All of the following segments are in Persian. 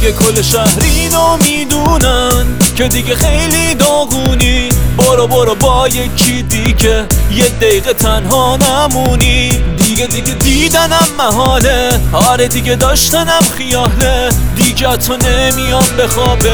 دیگه کل شهرینو میدونن که دیگه خیلی داغونی. برو برو با یکی دیگه یه دقیقه تنها نمونی. دیگه دیدنم محاله، آره دیگه داشتنم خیاله. دیگه تو نمیام بخوابه.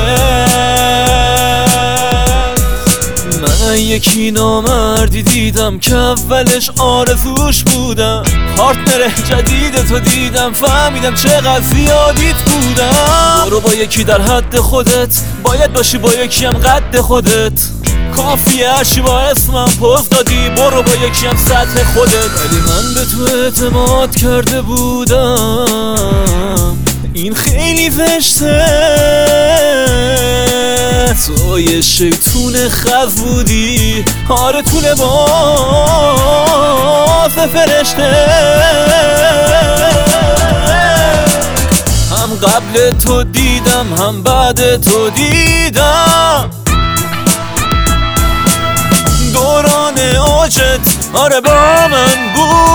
من یکی نامردی دیدم که اولش آرزوش بودم. پارتنر جدید تو دیدم فهمیدم چقدر زیادیت بودم. برو با یکی در حد خودت، باید باشی با یکی هم قد خودت. کافیه هرچی با اسمم پوز دادی، برو با یکی هم سطح خودت. ولی من به تو اعتماد کرده بودم، این خیلی زشته. تو یه شیطون خز بودی، آره تو لباس فرشته. هم قبل تو دیدم هم بعد تو دیدم. دوران اوجت آره با من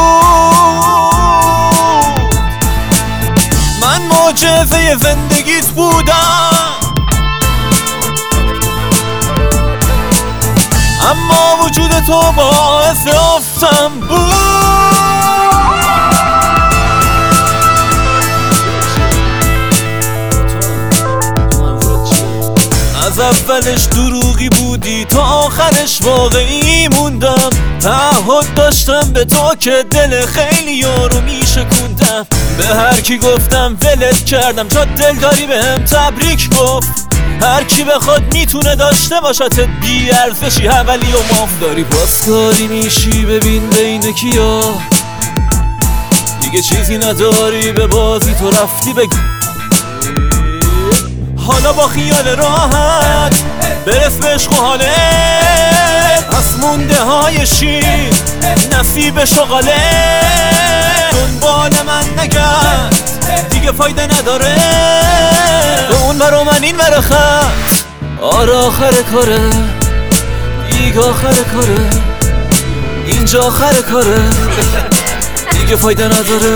بود. من معجزه زندگیت بودم، اما وجود تو باعث افتم بود. از اولش دروغی بودی تا آخرش واقعی موندم. تعهد داشتم به تو که دل خیلی یارو میشکوندم. به هر کی گفتم ولت کردم، جا دل داری بهم تبریک گفت. هر کی بخواد میتونه داشته باشت، بی ارزشی حولی و ماف. داری پاسداری میشی ببین بین کیا، دیگه چیزی نداری به بازی تو رفتی بگو. حالا با خیال راحت برس به عشق و حالت، از مونده های شیر نصیب شغاله. دنبال من نگرد دیگه فایده نداره، به اون برا من این برا خط. آره آخر کاره دیگه، آخر کاره اینجا، آخر کاره دیگه فایده نداره.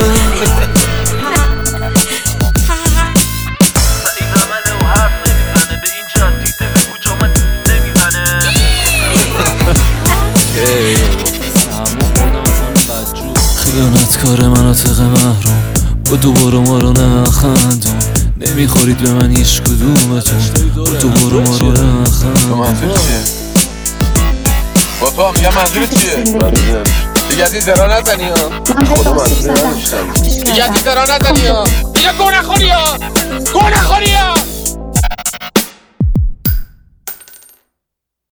خیانتکار مناطق محروم، با دوباره ما رو نخندون. نمیخورید به من هیچ کدومتون، با دوباره ما رو نخندون. منظور چیه؟ با تو هم میگم منظور چیه؟ دیگه از این زرا نزنی ها. خدا منظوری نداشتم. دیگه از این زرا نزنی ها. دیگه گوه نخوری ها، گوه نخوری ها.